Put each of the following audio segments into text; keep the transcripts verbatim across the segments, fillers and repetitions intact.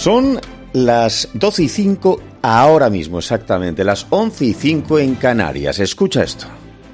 Son las doce y cinco ahora mismo, exactamente, las once y cinco en Canarias. Escucha esto.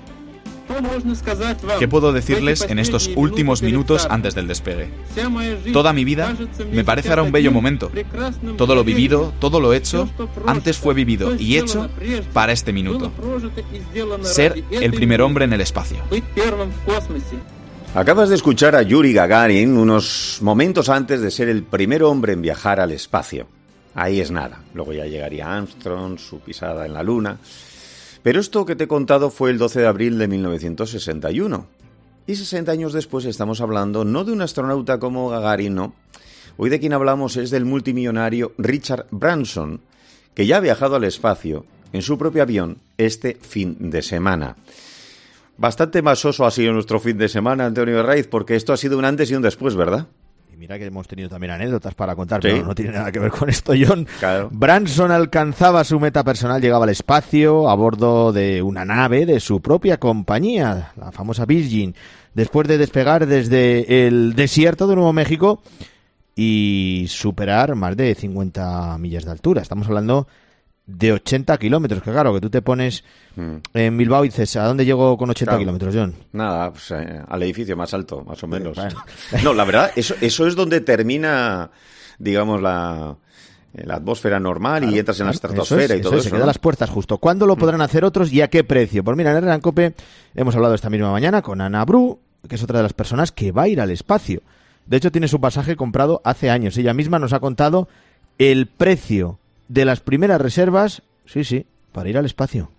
¿Qué puedo decirles en estos últimos minutos antes del despegue? Toda mi vida me parece ahora un bello momento. Todo lo vivido, todo lo hecho, antes fue vivido y hecho para este minuto. Ser el primer hombre en el espacio. Acabas de escuchar a Yuri Gagarin unos momentos antes de ser el primer hombre en viajar al espacio. Ahí es nada. Luego ya llegaría Armstrong, su pisada en la Luna. Pero esto que te he contado fue el doce de abril de mil novecientos sesenta y uno. Y sesenta años después estamos hablando no de un astronauta como Gagarin, no. Hoy de quien hablamos es del multimillonario Richard Branson, que ya ha viajado al espacio en su propio avión este fin de semana. Bastante más soso ha sido nuestro fin de semana, Antonio Herraiz, porque esto ha sido un antes y un después, ¿verdad? Y mira que hemos tenido también anécdotas para contar, Sí. pero no tiene nada que ver con esto, John. Claro. Branson alcanzaba su meta personal, llegaba al espacio a bordo de una nave de su propia compañía, la famosa Virgin, después de despegar desde el desierto de Nuevo México y superar más de cincuenta millas de altura. Estamos hablando de ochenta kilómetros, que claro, que tú te pones mm. en Bilbao y dices, ¿a dónde llego con ochenta claro. kilómetros, John? Nada, pues, eh, al edificio más alto, más o menos. Bueno. No, la verdad, eso, eso es donde termina, digamos, la, la atmósfera normal claro, y entras en la estratosfera es, y todo eso. Se ¿no? quedan las puertas justo. ¿Cuándo lo podrán hacer otros y a qué precio? Pues mira, en Herrera en Cope hemos hablado esta misma mañana con Ana Bru, que es otra de las personas que va a ir al espacio. De hecho, tiene su pasaje comprado hace años. Ella misma nos ha contado el precio de las primeras reservas, sí, sí, para ir al espacio.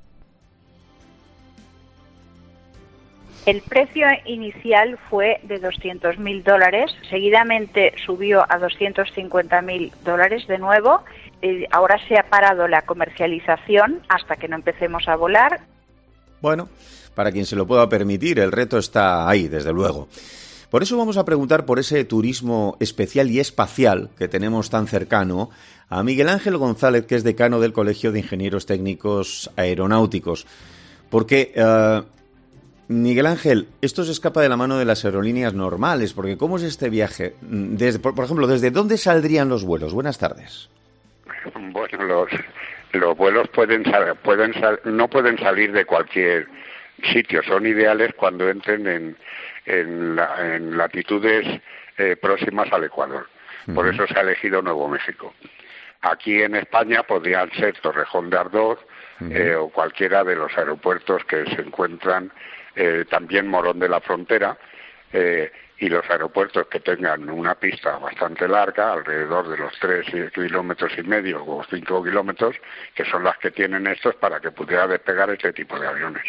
El precio inicial fue de doscientos mil dólares, seguidamente subió a doscientos cincuenta mil dólares de nuevo. Eh, ahora se ha parado la comercialización hasta que no empecemos a volar. Bueno, para quien se lo pueda permitir, el reto está ahí, desde luego. Por eso vamos a preguntar por ese turismo especial y espacial que tenemos tan cercano a Miguel Ángel González, que es decano del Colegio de Ingenieros Técnicos Aeronáuticos. Porque, uh, Miguel Ángel, esto se escapa de la mano de las aerolíneas normales, porque ¿cómo es este viaje? Desde, por, por ejemplo, ¿desde dónde saldrían los vuelos? Buenas tardes. Bueno, los, los vuelos pueden, pueden sal, no pueden salir de cualquier sitio, son ideales cuando entren en, en, la, en latitudes eh, próximas al Ecuador. Por uh-huh. eso se ha elegido Nuevo México. Aquí en España podrían ser Torrejón de Ardoz uh-huh. eh, o cualquiera de los aeropuertos que se encuentran, eh, también Morón de la Frontera, eh, y los aeropuertos que tengan una pista bastante larga, alrededor de los tres kilómetros y medio o cinco kilómetros, que son las que tienen estos para que pudiera despegar este tipo de aviones.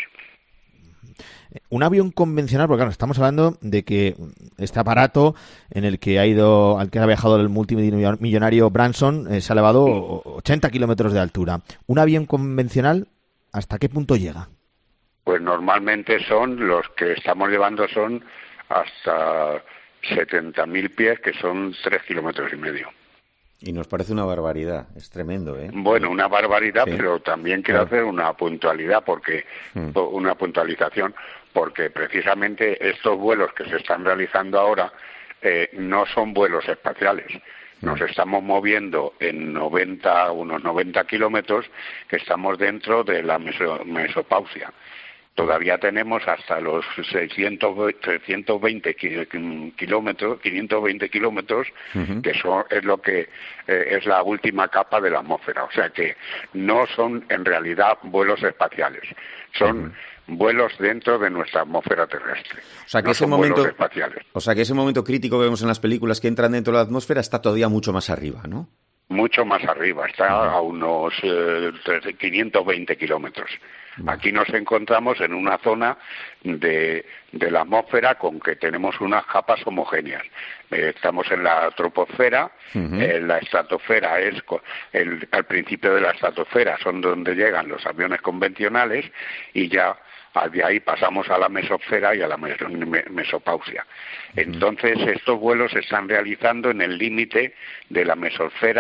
Un avión convencional, porque claro, estamos hablando de que este aparato en el que ha ido, al que ha viajado el multimillonario Branson, eh, se ha elevado ochenta kilómetros de altura. ¿Un avión convencional hasta qué punto llega? Pues normalmente son, los que estamos llevando son hasta setenta mil pies, que son tres kilómetros y medio. Y nos parece una barbaridad, es tremendo, ¿eh? Bueno, una barbaridad, sí. Pero también quiero claro. hacer una puntualidad, porque mm. una puntualización, porque precisamente estos vuelos que se están realizando ahora eh, no son vuelos espaciales. Nos mm. estamos moviendo en noventa, unos noventa kilómetros, que estamos dentro de la meso, mesopausia. Todavía tenemos hasta los seiscientos, trescientos veinte kilómetros, quinientos veinte kilómetros, uh-huh. que son, es lo que eh, es la última capa de la atmósfera. O sea que no son en realidad vuelos espaciales, son uh-huh. vuelos dentro de nuestra atmósfera terrestre. O sea que no ese son momento, vuelos espaciales. O sea que ese momento crítico que vemos en las películas que entran dentro de la atmósfera está todavía mucho más arriba, ¿no? Mucho más arriba, está uh-huh. a unos eh, quinientos veinte kilómetros. Aquí nos encontramos en una zona de, de la atmósfera con que tenemos unas capas homogéneas. Eh, estamos en la troposfera, uh-huh. eh, la estratosfera es, el, al principio de la estratosfera son donde llegan los aviones convencionales y ya de ahí pasamos a la mesosfera y a la mesopausia. Uh-huh. Entonces estos vuelos se están realizando en el límite de la mesosfera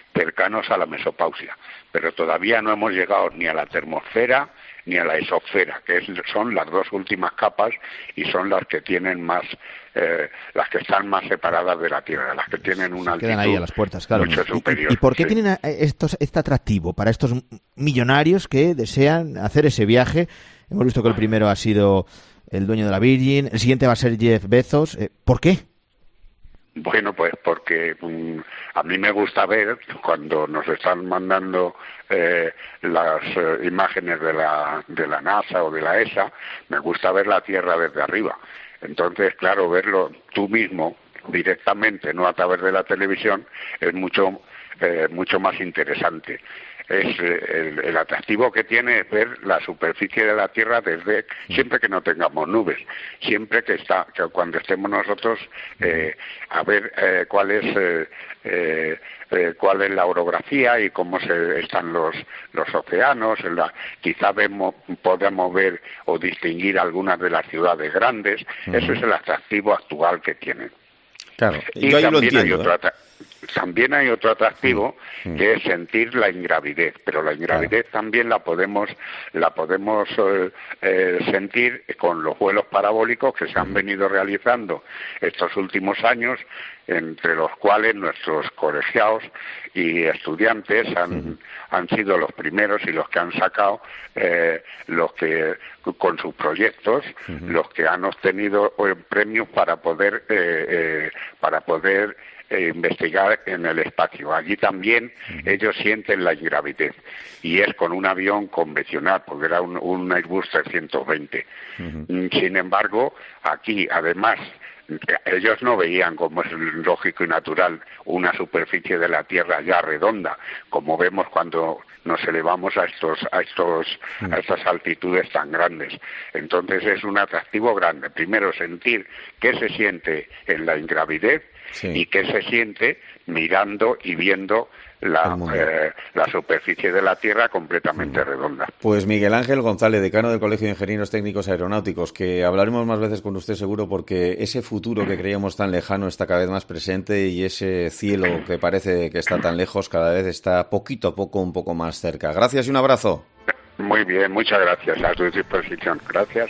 cercanos a la mesopausia, pero todavía no hemos llegado ni a la termosfera ni a la exosfera, que es, son las dos últimas capas y son las que tienen más, eh, las que están más separadas de la Tierra, las que tienen una altitud quedan ahí a las puertas, claro. mucho superior. ¿Y, y por qué sí. tienen estos, este atractivo para estos millonarios que desean hacer ese viaje? Hemos visto que el primero ha sido el dueño de la Virgin, el siguiente va a ser Jeff Bezos. Eh, ¿Por qué? Bueno, pues porque um, a mí me gusta ver cuando nos están mandando eh, las eh, imágenes de la de la NASA o de la E S A, me gusta ver la Tierra desde arriba. Entonces, claro, verlo tú mismo directamente, no a través de la televisión, es mucho eh, mucho más interesante. Es eh, el, el atractivo que tiene es ver la superficie de la Tierra desde siempre que no tengamos nubes, siempre que está que cuando estemos nosotros eh, a ver eh, cuál es eh, eh, eh, cuál es la orografía y cómo se están los los océanos. En la, quizá vemos podemos ver o distinguir algunas de las ciudades grandes. Uh-huh. Eso es el atractivo actual que tienen. Claro, y yo ahí lo también entiendo. Hay otro ¿eh? atra- También hay otro atractivo mm. que es sentir la ingravidez, pero la ingravidez claro. también la podemos la podemos eh, eh, sentir con los vuelos parabólicos que se han venido realizando estos últimos años, entre los cuales nuestros colegiados y estudiantes han, mm. han sido los primeros y los que han sacado eh, los que con sus proyectos mm-hmm. los que han obtenido eh, premios para poder eh, eh, para poder Eh, investigar en el espacio. Allí también uh-huh. ellos sienten la ingravidez y es con un avión convencional, porque era un, un Airbus trescientos veinte. Uh-huh. Sin embargo, aquí además ellos no veían, como es lógico y natural, una superficie de la Tierra ya redonda, como vemos cuando nos elevamos a estos a estos uh-huh. a estas altitudes tan grandes. Entonces es un atractivo grande. Primero, sentir qué se siente en la ingravidez. Sí. Y qué se siente mirando y viendo la, eh, la superficie de la Tierra completamente mm. redonda. Pues Miguel Ángel González, decano del Colegio de Ingenieros Técnicos Aeronáuticos, que hablaremos más veces con usted seguro, porque ese futuro que creíamos tan lejano está cada vez más presente y ese cielo que parece que está tan lejos cada vez está poquito a poco un poco más cerca. Gracias y un abrazo. Muy bien, muchas gracias. A tu disposición. Gracias.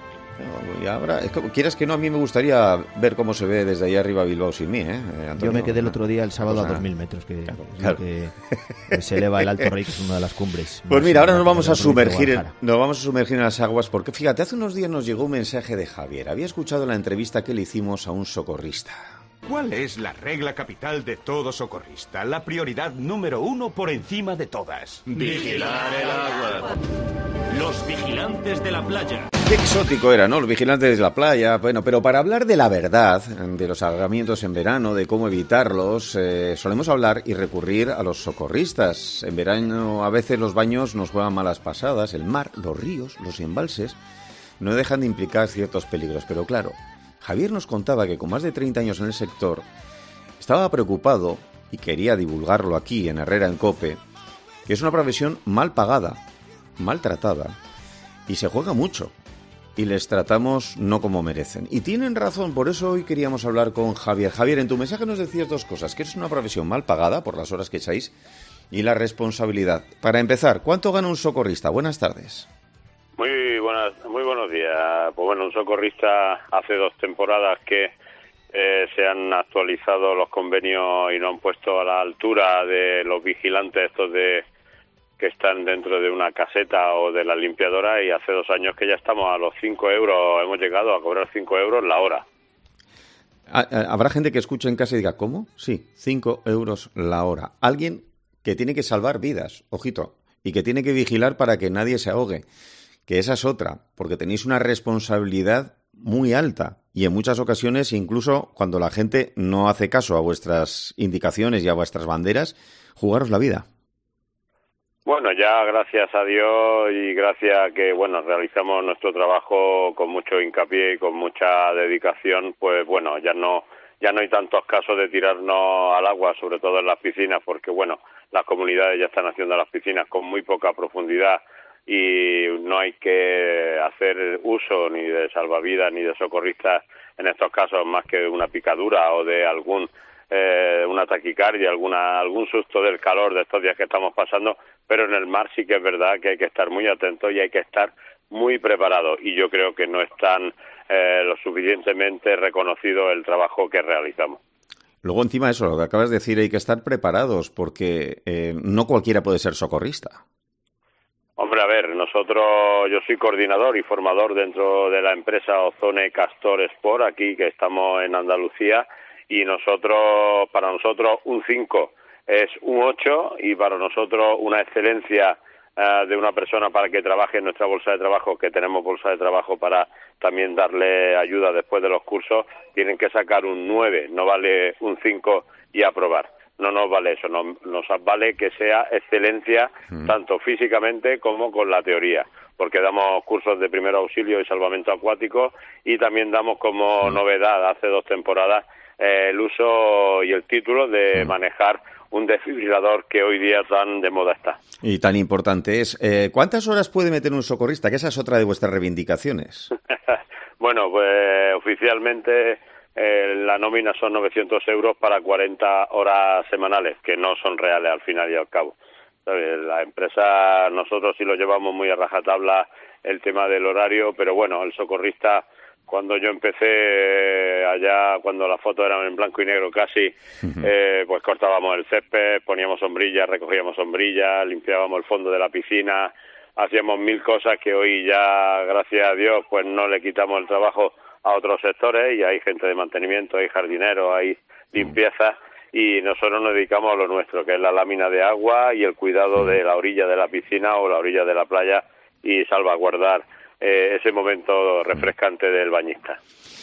Y ahora, es que, quieras que no, a mí me gustaría ver cómo se ve desde ahí arriba Bilbao sin mí, ¿eh, Antonio? Yo me quedé el otro día, el sábado, o sea, a dos mil metros, que, claro, claro. que, que se eleva el Alto Rey, que es una de las cumbres. Pues mira, ahora nos vamos a sumergir en, nos vamos a sumergir en las aguas, porque fíjate, hace unos días nos llegó un mensaje de Javier. Había escuchado la entrevista que le hicimos a un socorrista. ¿Cuál es la regla capital de todo socorrista? La prioridad número uno por encima de todas. Vigilar el agua. Los vigilantes de la playa. Qué exótico era, ¿no? Los vigilantes de la playa. Bueno, pero para hablar de la verdad, de los ahogamientos en verano, de cómo evitarlos, eh, solemos hablar y recurrir a los socorristas. En verano a veces los baños nos juegan malas pasadas. El mar, los ríos, los embalses no dejan de implicar ciertos peligros. Pero claro, Javier nos contaba que con más de treinta años en el sector estaba preocupado y quería divulgarlo aquí en Herrera en COPE, que es una profesión mal pagada, maltratada y se juega mucho y les tratamos no como merecen. Y tienen razón, por eso hoy queríamos hablar con Javier. Javier, en tu mensaje nos decías dos cosas, que es una profesión mal pagada por las horas que echáis y la responsabilidad. Para empezar, ¿cuánto gana un socorrista? Buenas tardes. Muy buenas, muy buenos días. Pues bueno, un socorrista hace dos temporadas que eh, se han actualizado los convenios y nos han puesto a la altura de los vigilantes estos de que están dentro de una caseta o de la limpiadora, y hace dos años que ya estamos a los cinco euros, hemos llegado a cobrar cinco euros la hora. Habrá gente que escuche en casa y diga, ¿cómo? Sí, cinco euros la hora. Alguien que tiene que salvar vidas, ojito, y que tiene que vigilar para que nadie se ahogue, que esa es otra, porque tenéis una responsabilidad muy alta y en muchas ocasiones, incluso cuando la gente no hace caso a vuestras indicaciones y a vuestras banderas, jugaros la vida. Bueno, ya gracias a Dios y gracias a que, bueno, realizamos nuestro trabajo con mucho hincapié y con mucha dedicación, pues bueno, ya no ya no hay tantos casos de tirarnos al agua, sobre todo en las piscinas, porque bueno, las comunidades ya están haciendo las piscinas con muy poca profundidad y no hay que hacer uso ni de salvavidas ni de socorristas en estos casos más que una picadura o de algún eh, una taquicardia, alguna algún susto del calor de estos días que estamos pasando, pero en el mar sí que es verdad que hay que estar muy atentos y hay que estar muy preparados, y yo creo que no están eh, lo suficientemente reconocido el trabajo que realizamos. Luego, encima de eso, lo que acabas de decir, hay que estar preparados, porque eh, no cualquiera puede ser socorrista. Hombre, a ver, nosotros, yo soy coordinador y formador dentro de la empresa Ozone Castor Sport, aquí que estamos en Andalucía, y nosotros, para nosotros un cinco es un ocho, y para nosotros una excelencia uh, de una persona para que trabaje en nuestra bolsa de trabajo, que tenemos bolsa de trabajo para también darle ayuda después de los cursos, tienen que sacar un nueve, no vale un cinco y aprobar. No nos vale eso, no, nos vale que sea excelencia mm. tanto físicamente como con la teoría, porque damos cursos de primer auxilio y salvamento acuático, y también damos como mm. novedad hace dos temporadas eh, el uso y el título de mm. manejar un desfibrilador que hoy día tan de moda está. Y tan importante es. Eh, ¿Cuántas horas puede meter un socorrista? Que esa es otra de vuestras reivindicaciones. Bueno, pues oficialmente eh, la nómina son novecientos euros para cuarenta horas semanales, que no son reales al final y al cabo. ¿Sabes? La empresa, nosotros sí lo llevamos muy a rajatabla el tema del horario, pero bueno, el socorrista, cuando yo empecé allá, cuando las fotos eran en blanco y negro casi, uh-huh. eh, pues cortábamos el césped, poníamos sombrillas, recogíamos sombrillas, limpiábamos el fondo de la piscina, hacíamos mil cosas que hoy ya, gracias a Dios, pues no le quitamos el trabajo a otros sectores, y hay gente de mantenimiento, hay jardineros, hay limpieza, y nosotros nos dedicamos a lo nuestro, que es la lámina de agua y el cuidado de la orilla de la piscina o la orilla de la playa, y salvaguardar Eh, ese momento refrescante del bañista.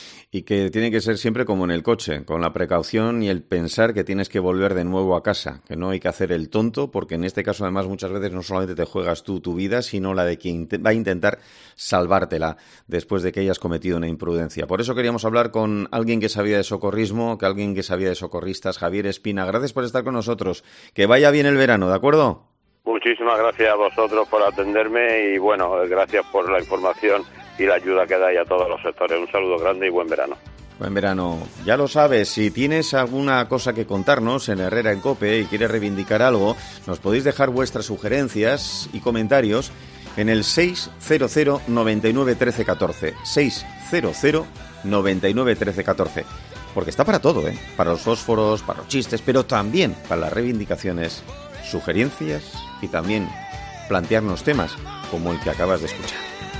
Y que tiene que ser siempre como en el coche, con la precaución y el pensar que tienes que volver de nuevo a casa, que no hay que hacer el tonto, porque en este caso además muchas veces no solamente te juegas tú tu vida, sino la de quien va a intentar salvártela después de que hayas cometido una imprudencia. Por eso queríamos hablar con alguien que sabía de socorrismo, que alguien que sabía de socorristas, Javier Espina. Gracias por estar con nosotros. Que vaya bien el verano, ¿de acuerdo? Muchísimas gracias a vosotros por atenderme, y bueno, gracias por la información y la ayuda que dais a todos los sectores. Un saludo grande y buen verano. Buen verano. Ya lo sabes, si tienes alguna cosa que contarnos en Herrera en COPE y quieres reivindicar algo, nos podéis dejar vuestras sugerencias y comentarios en el seis cero cero noventa y nueve trece catorce. seis cero cero noventa y nueve trece catorce. Porque está para todo, ¿eh? Para los fósforos, para los chistes, pero también para las reivindicaciones, sugerencias y también plantearnos temas como el que acabas de escuchar.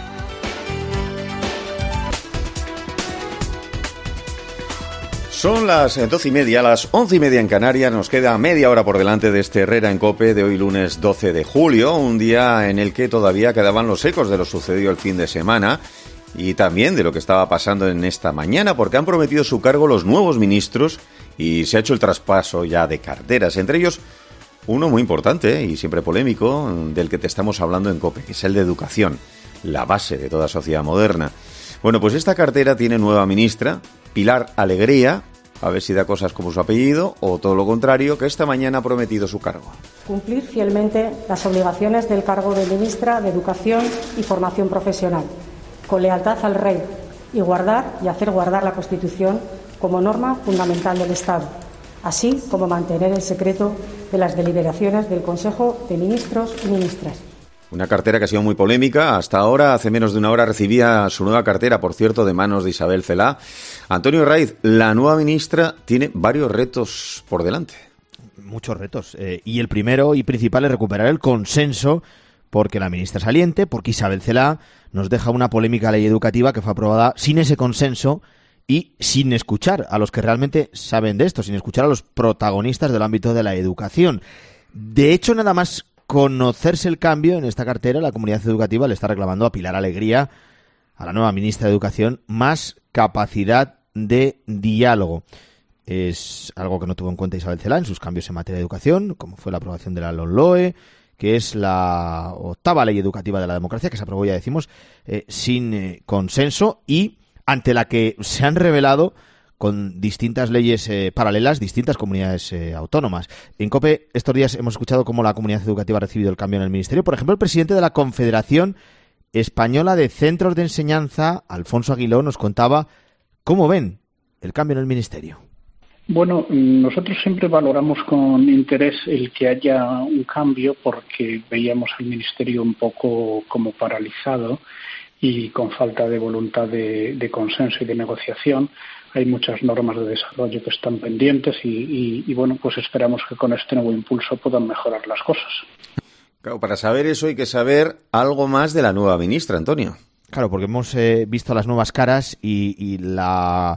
Son las doce y media, las once y media en Canarias. Nos queda media hora por delante de este Herrera en COPE de hoy lunes doce de julio, un día en el que todavía quedaban los ecos de lo sucedido el fin de semana y también de lo que estaba pasando en esta mañana, porque han prometido su cargo los nuevos ministros y se ha hecho el traspaso ya de carteras, entre ellos uno muy importante y siempre polémico, del que te estamos hablando en COPE, que es el de Educación, la base de toda sociedad moderna. Bueno, pues esta cartera tiene nueva ministra, Pilar Alegría, a ver si da cosas como su apellido, o todo lo contrario, que esta mañana ha prometido su cargo. Cumplir fielmente las obligaciones del cargo de ministra de Educación y Formación Profesional, con lealtad al Rey, y guardar y hacer guardar la Constitución como norma fundamental del Estado, así como mantener el secreto de las deliberaciones del Consejo de Ministros y Ministras. Una cartera que ha sido muy polémica. Hasta ahora, hace menos de una hora, recibía su nueva cartera, por cierto, de manos de Isabel Celaá. Antonio Raiz, la nueva ministra tiene varios retos por delante. Muchos retos. Eh, y el primero y principal es recuperar el consenso, porque la ministra saliente, porque Isabel Celaá nos deja una polémica ley educativa que fue aprobada sin ese consenso y sin escuchar a los que realmente saben de esto, sin escuchar a los protagonistas del ámbito de la educación. De hecho, nada más conocerse el cambio en esta cartera, la comunidad educativa le está reclamando a Pilar Alegría, a la nueva ministra de Educación, más capacidad de diálogo. Es algo que no tuvo en cuenta Isabel Celaá en sus cambios en materia de educación, como fue la aprobación de la LOMLOE, que es la octava ley educativa de la democracia, que se aprobó, ya decimos, eh, sin eh, consenso, y ante la que se han revelado con distintas leyes eh, paralelas, distintas comunidades eh, autónomas. En COPE estos días hemos escuchado cómo la comunidad educativa ha recibido el cambio en el Ministerio. Por ejemplo, el presidente de la Confederación Española de Centros de Enseñanza, Alfonso Aguiló, nos contaba cómo ven el cambio en el Ministerio. Bueno, nosotros siempre valoramos con interés el que haya un cambio porque veíamos al Ministerio un poco como paralizado y con falta de voluntad de, de consenso y de negociación. Hay muchas normas de desarrollo que están pendientes y, y, y bueno, pues esperamos que con este nuevo impulso puedan mejorar las cosas. Claro, para saber eso hay que saber algo más de la nueva ministra, Antonio. Claro, porque hemos eh, visto las nuevas caras y, y la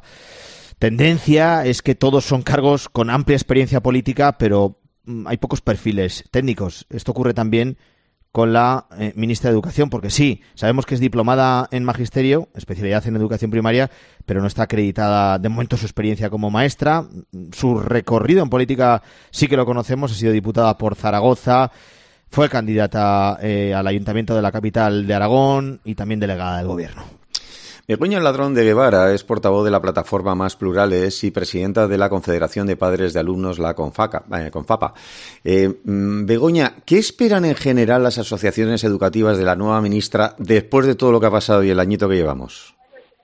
tendencia es que todos son cargos con amplia experiencia política, pero mm, hay pocos perfiles técnicos. Esto ocurre también con la eh, ministra de Educación, porque sí, sabemos que es diplomada en Magisterio, especialidad en Educación Primaria, pero no está acreditada de momento su experiencia como maestra. Su recorrido en política sí que lo conocemos, ha sido diputada por Zaragoza, fue candidata eh, al Ayuntamiento de la capital de Aragón y también delegada del Gobierno. Begoña Ladrón de Guevara es portavoz de la plataforma Más Plurales y presidenta de la Confederación de Padres de Alumnos, la Confaca, eh, Confapa. Eh, Begoña, ¿qué esperan en general las asociaciones educativas de la nueva ministra después de todo lo que ha pasado y el añito que llevamos?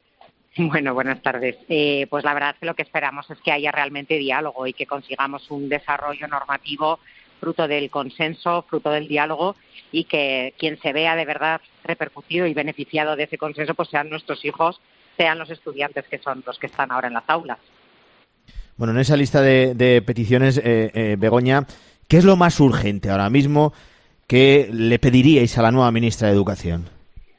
Bueno, buenas tardes. Eh, pues la verdad es que lo que esperamos es que haya realmente diálogo y que consigamos un desarrollo normativo fruto del consenso, fruto del diálogo, y que quien se vea de verdad repercutido y beneficiado de ese consenso pues sean nuestros hijos, sean los estudiantes que son los que están ahora en las aulas. Bueno, en esa lista de, de peticiones, eh, eh, Begoña, ¿qué es lo más urgente ahora mismo que le pediríais a la nueva ministra de Educación?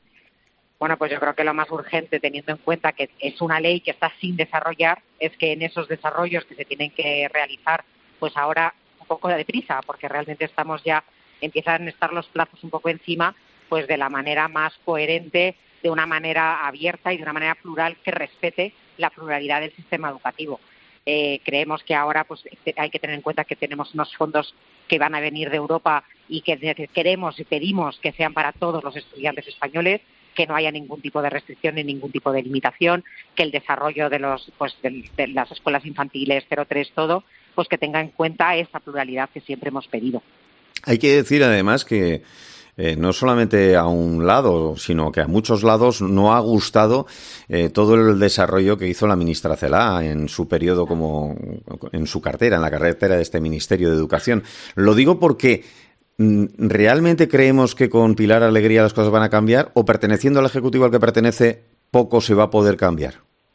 Bueno, pues yo creo que lo más urgente, teniendo en cuenta que es una ley que está sin desarrollar, es que en esos desarrollos que se tienen que realizar, pues ahora poco de prisa, porque realmente estamos ya, empiezan a estar los plazos un poco encima, pues de la manera más coherente, de una manera abierta y de una manera plural que respete la pluralidad del sistema educativo. Eh, creemos que ahora pues hay que tener en cuenta que tenemos unos fondos que van a venir de Europa y que queremos y pedimos que sean para todos los estudiantes españoles, que no haya ningún tipo de restricción ni ningún tipo de limitación, que el desarrollo de los pues de, de las escuelas infantiles cero tres todo, pues que tenga en cuenta esa pluralidad que siempre hemos pedido. Hay que decir además que eh, no solamente a un lado, sino que a muchos lados no ha gustado eh, todo el desarrollo que hizo la ministra Celaá en su periodo como en su cartera, en la cartera de este Ministerio de Educación. Lo digo porque ¿realmente creemos que con Pilar Alegría las cosas van a cambiar o perteneciendo al Ejecutivo al que pertenece poco se va a poder cambiar?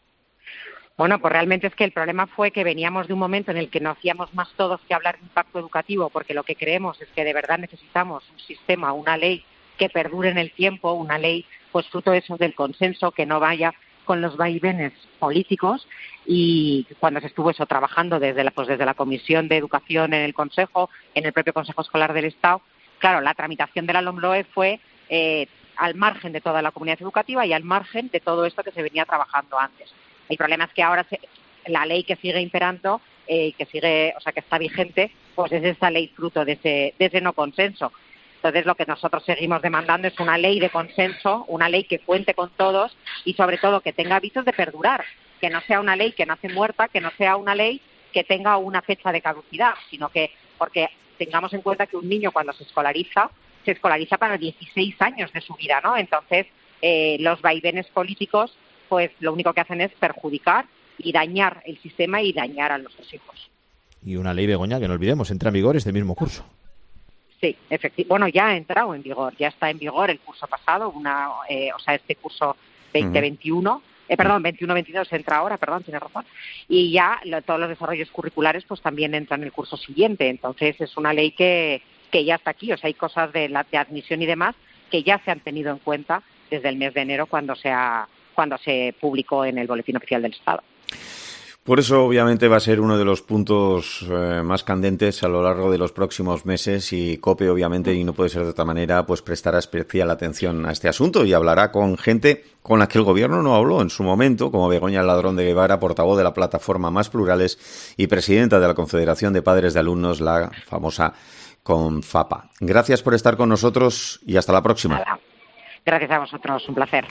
Bueno, pues realmente es que el problema fue que veníamos de un momento en el que no hacíamos más todos que hablar de impacto educativo, porque lo que creemos es que de verdad necesitamos un sistema, una ley que perdure en el tiempo, una ley pues fruto de eso del consenso, que no vaya con los vaivenes políticos. Y cuando se estuvo eso trabajando desde la, pues desde la Comisión de Educación en el Consejo, en el propio Consejo Escolar del Estado, claro, la tramitación de la LOMLOE fue eh, al margen de toda la comunidad educativa y al margen de todo esto que se venía trabajando antes. El problema es que ahora se, la ley que sigue imperando, eh, que sigue, o sea, que está vigente, pues es esa ley fruto de ese, de ese no consenso. Entonces, lo que nosotros seguimos demandando es una ley de consenso, una ley que cuente con todos y, sobre todo, que tenga visos de perdurar, que no sea una ley que nace muerta, que no sea una ley que tenga una fecha de caducidad, sino que, porque tengamos en cuenta que un niño cuando se escolariza, se escolariza para dieciséis años de su vida, ¿no? Entonces, eh, los vaivenes políticos pues lo único que hacen es perjudicar y dañar el sistema y dañar a nuestros hijos. Y una ley, Begoña, que no olvidemos, entra en vigor este mismo curso. Sí, efectivamente. Bueno, ya ha entrado en vigor, ya está en vigor el curso pasado, una, eh, o sea, este curso veinte veintiuno, eh, perdón, veintiuno veintidós entra ahora, perdón, tiene razón, y ya lo, todos los desarrollos curriculares pues también entran en el curso siguiente, entonces es una ley que, que ya está aquí, o sea, hay cosas de, la, de admisión y demás que ya se han tenido en cuenta desde el mes de enero cuando se ha cuando se publicó en el Boletín Oficial del Estado. Por eso, obviamente, va a ser uno de los puntos eh, más candentes a lo largo de los próximos meses y COPE, obviamente, y no puede ser de otra manera, pues prestará especial atención a este asunto y hablará con gente con la que el Gobierno no habló en su momento, como Begoña Ladrón de Guevara, portavoz de la plataforma Más Plurales y presidenta de la Confederación de Padres de Alumnos, la famosa Confapa. Gracias por estar con nosotros y hasta la próxima. Nada. Gracias a vosotros, un placer.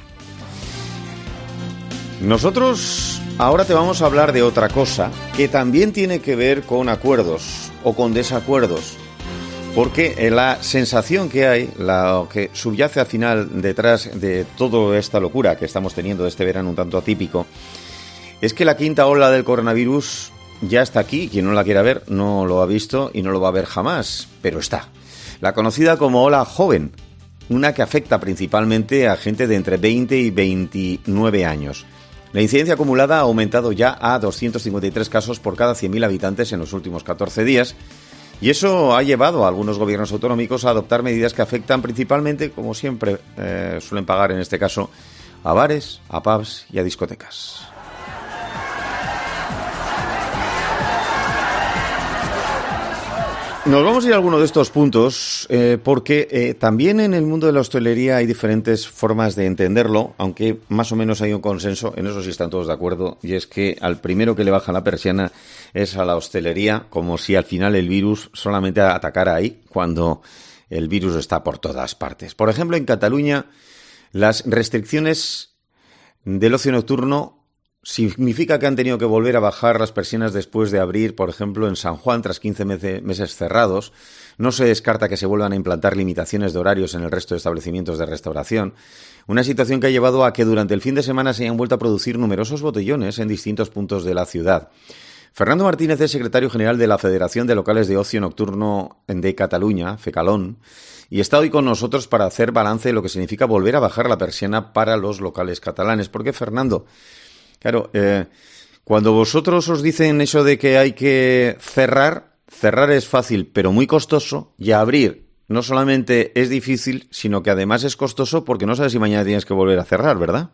Nosotros ahora te vamos a hablar de otra cosa que también tiene que ver con acuerdos o con desacuerdos, porque la sensación que hay, la que subyace al final detrás de toda esta locura que estamos teniendo este verano un tanto atípico, es que la quinta ola del coronavirus ya está aquí. Quien no la quiera ver no lo ha visto y no lo va a ver jamás, pero está. La conocida como ola joven, una que afecta principalmente a gente de entre veinte y veintinueve años. La incidencia acumulada ha aumentado ya a doscientos cincuenta y tres casos por cada cien mil habitantes en los últimos catorce días. Y eso ha llevado a algunos gobiernos autonómicos a adoptar medidas que afectan principalmente, como siempre eh, suelen pagar en este caso, a bares, a pubs y a discotecas. Nos vamos a ir a alguno de estos puntos eh, porque eh, también en el mundo de la hostelería hay diferentes formas de entenderlo, aunque más o menos hay un consenso, en eso sí están todos de acuerdo, y es que al primero que le baja la persiana es a la hostelería, como si al final el virus solamente atacara ahí, cuando el virus está por todas partes. Por ejemplo, en Cataluña, las restricciones del ocio nocturno significa que han tenido que volver a bajar las persianas después de abrir, por ejemplo, en San Juan, tras quince meses cerrados. No se descarta que se vuelvan a implantar limitaciones de horarios en el resto de establecimientos de restauración. Una situación que ha llevado a que durante el fin de semana se hayan vuelto a producir numerosos botellones en distintos puntos de la ciudad. Fernando Martínez es secretario general de la Federación de Locales de Ocio Nocturno de Cataluña, FECALON, y está hoy con nosotros para hacer balance de lo que significa volver a bajar la persiana para los locales catalanes. Porque, Fernando, Claro, eh, cuando vosotros os dicen eso de que hay que cerrar, cerrar es fácil, pero muy costoso, y abrir no solamente es difícil, sino que además es costoso porque no sabes si mañana tienes que volver a cerrar, ¿verdad?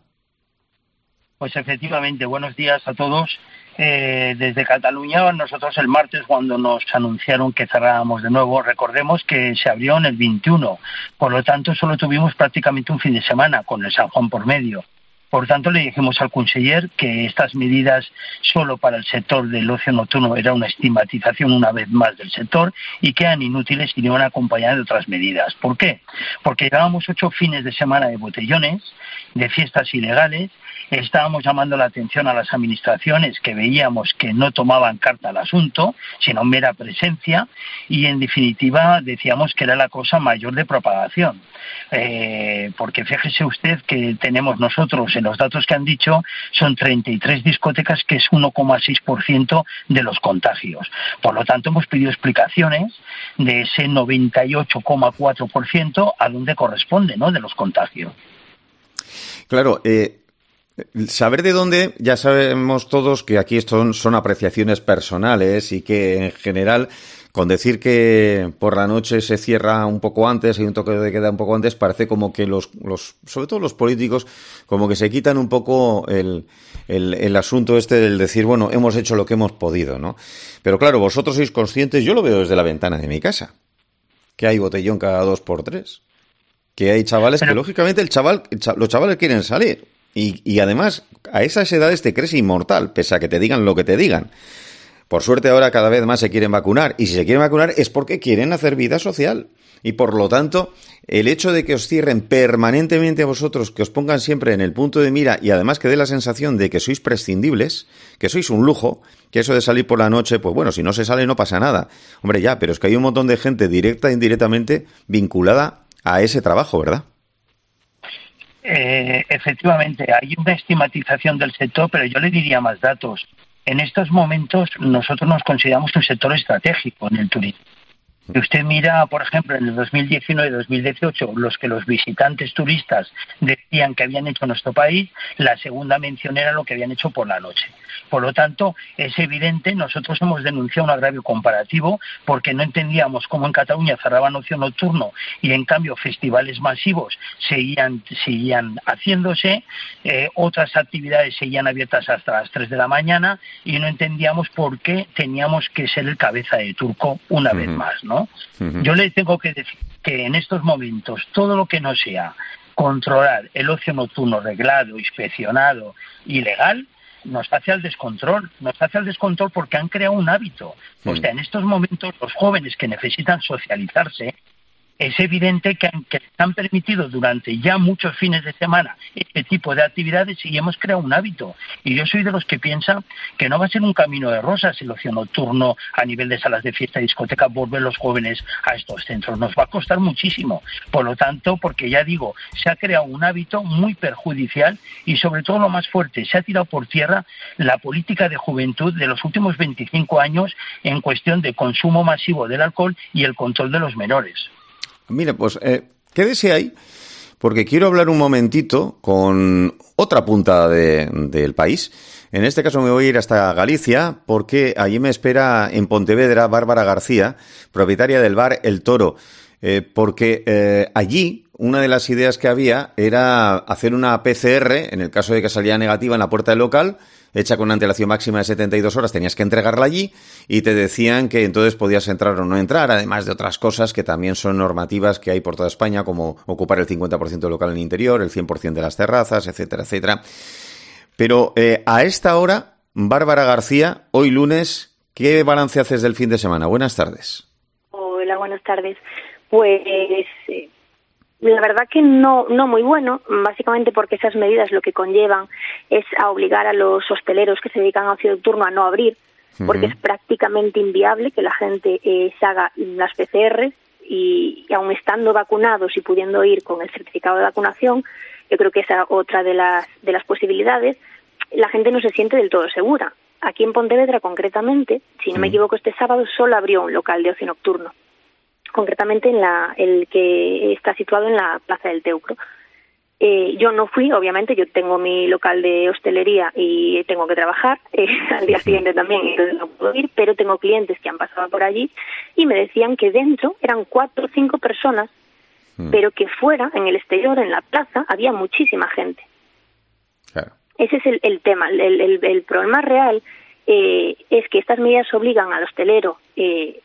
Pues efectivamente, buenos días a todos. Eh, desde Cataluña, nosotros el martes, cuando nos anunciaron que cerrábamos de nuevo, recordemos que se abrió en el veintiuno, por lo tanto solo tuvimos prácticamente un fin de semana con el San Juan por medio. Por tanto, le dijimos al conseller que estas medidas solo para el sector del ocio nocturno era una estigmatización una vez más del sector y que eran inútiles y no iban acompañadas de otras medidas. ¿Por qué? Porque llevábamos ocho fines de semana de botellones, de fiestas ilegales. Estábamos llamando la atención a las administraciones que veíamos que no tomaban carta al asunto, sino mera presencia, y en definitiva decíamos que era la cosa mayor de propagación. Eh, porque fíjese usted que tenemos nosotros, en los datos que han dicho, son treinta y tres discotecas, que es uno coma seis por ciento de los contagios. Por lo tanto, hemos pedido explicaciones de ese noventa y ocho coma cuatro por ciento a dónde corresponde, ¿no?, de los contagios. Claro, eh... saber de dónde, ya sabemos todos que aquí son, son apreciaciones personales y que en general, con decir que por la noche se cierra un poco antes, hay un toque de queda un poco antes, parece como que los, los sobre todo los políticos, como que se quitan un poco el, el, el asunto este del decir, bueno, hemos hecho lo que hemos podido, ¿no? Pero claro, vosotros sois conscientes, yo lo veo desde la ventana de mi casa, que hay botellón cada dos por tres, que hay chavales Pero... que lógicamente el chaval, el chav- los chavales quieren salir. Y, y además, a esas edades te crees inmortal, pese a que te digan lo que te digan. Por suerte ahora cada vez más se quieren vacunar, y si se quieren vacunar es porque quieren hacer vida social. Y por lo tanto, el hecho de que os cierren permanentemente a vosotros, que os pongan siempre en el punto de mira y además que dé la sensación de que sois prescindibles, que sois un lujo, que eso de salir por la noche, pues bueno, si no se sale no pasa nada. Hombre, ya, pero es que hay un montón de gente directa e indirectamente vinculada a ese trabajo, ¿verdad? Eh, efectivamente, hay una estigmatización del sector, pero yo le diría más datos. En estos momentos nosotros nos consideramos un sector estratégico en el turismo. Si usted mira, por ejemplo, en el dos mil diecinueve y dos mil dieciocho, los que los visitantes turistas decían que habían hecho en nuestro país, la segunda mención era lo que habían hecho por la noche. Por lo tanto, es evidente, nosotros hemos denunciado un agravio comparativo porque no entendíamos cómo en Cataluña cerraban ocio nocturno y en cambio festivales masivos seguían, seguían haciéndose, eh, otras actividades seguían abiertas hasta las tres de la mañana y no entendíamos por qué teníamos que ser el cabeza de turco una uh-huh. vez más, ¿no? Uh-huh. Yo le tengo que decir que en estos momentos todo lo que no sea controlar el ocio nocturno reglado, inspeccionado y legal, nos hace al descontrol, nos hace al descontrol porque han creado un hábito. O sea, en estos momentos los jóvenes que necesitan socializarse es evidente que, que se han permitido durante ya muchos fines de semana este tipo de actividades y hemos creado un hábito. Y yo soy de los que piensan que no va a ser un camino de rosas el ocio nocturno a nivel de salas de fiesta y discoteca, volver los jóvenes a estos centros. Nos va a costar muchísimo. Por lo tanto, porque ya digo, se ha creado un hábito muy perjudicial y sobre todo lo más fuerte, se ha tirado por tierra la política de juventud de los últimos veinticinco años en cuestión de consumo masivo del alcohol y el control de los menores. Mira, pues eh, quédese ahí, porque quiero hablar un momentito con otra punta de, del país. En este caso me voy a ir hasta Galicia, porque allí me espera en Pontevedra Bárbara García, propietaria del bar El Toro, eh, porque eh, allí una de las ideas que había era hacer una P C R, en el caso de que saliera negativa en la puerta del local, hecha con una antelación máxima de setenta y dos horas, tenías que entregarla allí y te decían que entonces podías entrar o no entrar, además de otras cosas que también son normativas que hay por toda España, como ocupar el cincuenta por ciento del local en el interior, el cien por ciento de las terrazas, etcétera, etcétera. Pero eh, a esta hora, Bárbara García, hoy lunes, ¿qué balance haces del fin de semana? Buenas tardes. Hola, buenas tardes. Pues eh, la verdad que no, no muy bueno, básicamente porque esas medidas lo que conllevan es a obligar a los hosteleros que se dedican a ocio nocturno a no abrir, porque uh-huh. es prácticamente inviable que la gente eh, se haga las P C R y, y aun estando vacunados y pudiendo ir con el certificado de vacunación, yo creo que esa es otra de las, de las posibilidades, la gente no se siente del todo segura. Aquí en Pontevedra, concretamente, si no uh-huh. me equivoco, este sábado solo abrió un local de ocio nocturno, concretamente en la el que está situado en la Plaza del Teucro. Eh, yo no fui, obviamente, yo tengo mi local de hostelería y tengo que trabajar eh, al día siguiente también, entonces no puedo ir, pero tengo clientes que han pasado por allí y me decían que dentro eran cuatro o cinco personas, mm. pero que fuera, en el exterior, en la plaza, había muchísima gente. Claro. Ese es el, el tema. El, el, el problema real eh, es que estas medidas obligan al hostelero eh,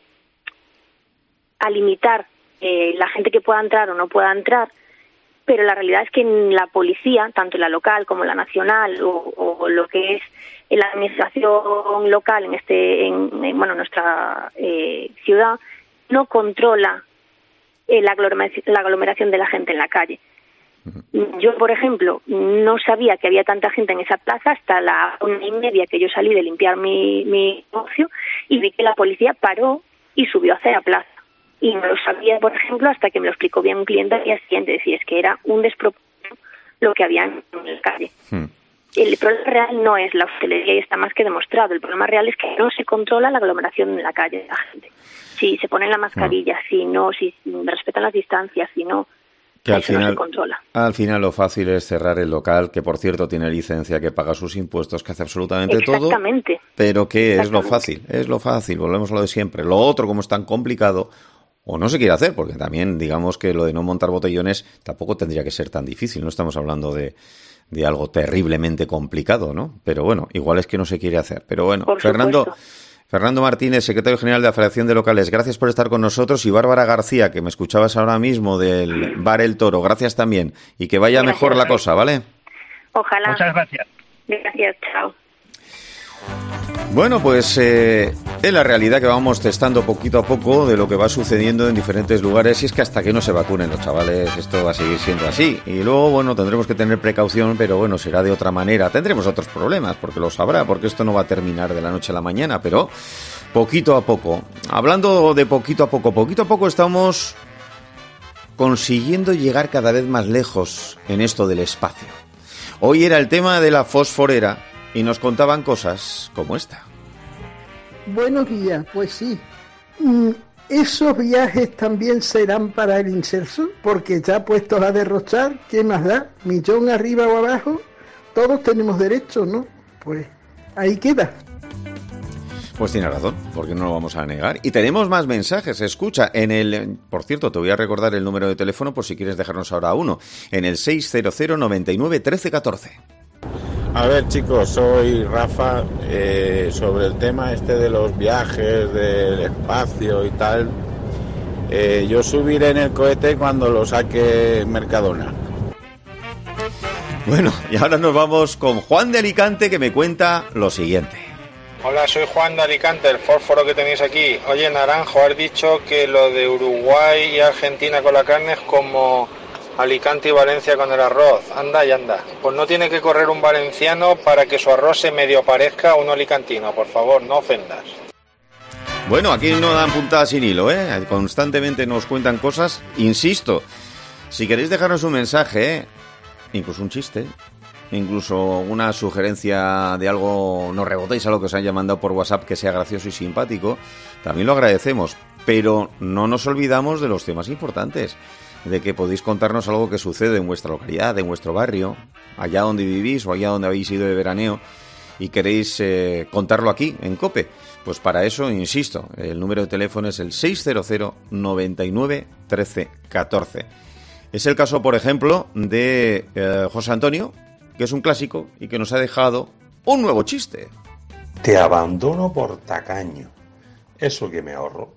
a limitar eh, la gente que pueda entrar o no pueda entrar, pero la realidad es que en la policía, tanto en la local como en la nacional o, o lo que es en la administración local en este en, en bueno nuestra eh, ciudad, no controla eh, la, aglomeración, la aglomeración de la gente en la calle. Yo, por ejemplo, no sabía que había tanta gente en esa plaza hasta la una y media que yo salí de limpiar mi, mi negocio y vi que la policía paró y subió hacia la plaza. Y no lo sabía, por ejemplo, hasta que me lo explicó bien un cliente al día siguiente. Decía, es que era un despropósito lo que había en la calle. Hmm. El problema real no es la hostelería y está más que demostrado. El problema real es que no se controla la aglomeración en la calle de la gente. Si se ponen la mascarilla, hmm. si no, si respetan las distancias, si no, que al eso final, no se controla. Al final lo fácil es cerrar el local, que por cierto tiene licencia, que paga sus impuestos, que hace absolutamente todo. Exactamente. Pero que es lo fácil, es lo fácil, volvemos a lo de siempre. Lo otro, como es tan complicado, o no se quiere hacer, porque también digamos que lo de no montar botellones tampoco tendría que ser tan difícil, no estamos hablando de, de algo terriblemente complicado, ¿no? Pero bueno, igual es que no se quiere hacer. Pero bueno, por Fernando, supuesto. Fernando Martínez, secretario general de la Federación de Locales, gracias por estar con nosotros, y Bárbara García, que me escuchabas ahora mismo del Bar El Toro, gracias también, y que vaya gracias, mejor la cosa, ¿vale? Ojalá. Muchas gracias. Gracias, chao. Bueno, pues eh, es la realidad que vamos testando poquito a poco de lo que va sucediendo en diferentes lugares, y es que hasta que no se vacunen los chavales esto va a seguir siendo así, y luego bueno, tendremos que tener precaución, pero bueno, será de otra manera, tendremos otros problemas, porque lo sabrá, porque esto no va a terminar de la noche a la mañana, pero poquito a poco. Hablando de poquito a poco, poquito a poco estamos consiguiendo llegar cada vez más lejos en esto del espacio. Hoy era el tema de la fosforera y nos contaban cosas como esta. Buenos días, pues sí. ¿Esos viajes también serán para el inserso? Porque ya puestos a derrochar, ¿qué más da? Millón arriba o abajo, todos tenemos derecho, ¿no? Pues ahí queda. Pues tiene razón, porque no lo vamos a negar. Y tenemos más mensajes. Escucha, en el... Por cierto, te voy a recordar el número de teléfono por si quieres dejarnos ahora uno. En el seis cero cero noventa y nueve trece catorce. A ver, chicos, soy Rafa. Eh, sobre el tema este de los viajes, del espacio y tal, eh, yo subiré en el cohete cuando lo saque Mercadona. Bueno, y ahora nos vamos con Juan de Alicante, que me cuenta lo siguiente. Hola, soy Juan de Alicante, el fósforo que tenéis aquí. Oye, Naranjo, has dicho que lo de Uruguay y Argentina con la carne es como Alicante y Valencia con el arroz. Anda y anda. Pues no tiene que correr un valenciano para que su arroz se medio parezca a un alicantino, por favor, no ofendas. Bueno, aquí no dan puntada sin hilo, ¿eh? Constantemente nos cuentan cosas. Insisto, si queréis dejarnos un mensaje, ¿eh? Incluso un chiste, incluso una sugerencia de algo, nos rebotéis a lo que os haya mandado por WhatsApp que sea gracioso y simpático, también lo agradecemos. Pero no nos olvidamos de los temas importantes, de que podéis contarnos algo que sucede en vuestra localidad, en vuestro barrio, allá donde vivís o allá donde habéis ido de veraneo y queréis eh, contarlo aquí, en COPE. Pues para eso, insisto, el número de teléfono es el seis cero cero, noventa y nueve, trece, catorce. Es el caso, por ejemplo, de eh, José Antonio, que es un clásico y que nos ha dejado un nuevo chiste. Te abandono por tacaño. Eso que me ahorro.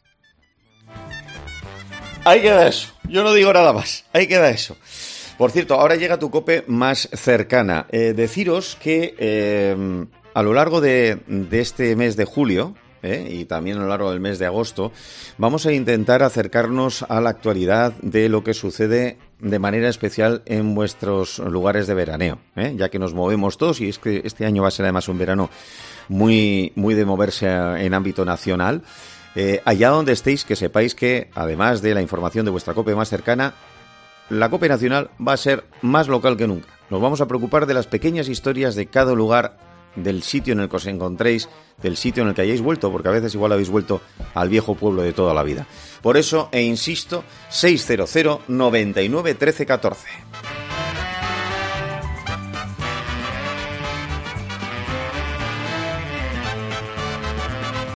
Ahí queda eso. Yo no digo nada más. Ahí queda eso. Por cierto, ahora llega tu COPE más cercana. Eh, deciros que eh, a lo largo de, de este mes de julio, ¿eh? y también a lo largo del mes de agosto, vamos a intentar acercarnos a la actualidad de lo que sucede de manera especial en vuestros lugares de veraneo, ¿eh? ya que nos movemos todos, y es que este año va a ser además un verano muy, muy de moverse en ámbito nacional. Eh, allá donde estéis, que sepáis que, además de la información de vuestra COPE más cercana, la COPE nacional va a ser más local que nunca. Nos vamos a preocupar de las pequeñas historias de cada lugar, del sitio en el que os encontréis, del sitio en el que hayáis vuelto, porque a veces igual habéis vuelto al viejo pueblo de toda la vida. Por eso, e insisto, seis cero cero, noventa y nueve, trece, catorce.